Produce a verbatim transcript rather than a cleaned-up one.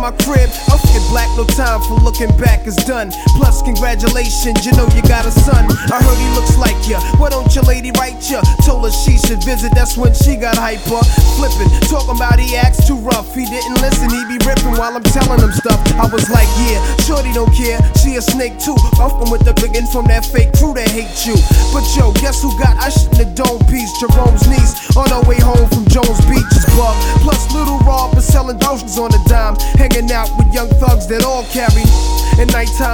my crib. I'll get black, no time for looking back is done. Plus, congratulations, you know you got a son. I heard he looks like ya. Why don't your lady write ya? Told her she should visit, that's when she got hyper. Flippin', talking about he acts too rough. He didn't listen, he be ripping while I'm telling him stuff. I was like, yeah, shorty don't care, she a snake too. Often with the biggin' from that fake crew that hate you. But yo, guess who got I in the dome piece? Jerome's niece on her way home from Jones Beach is buck. Plus Little Rob is selling doshas on the dime, hanging out with young thugs that all carry. At nighttime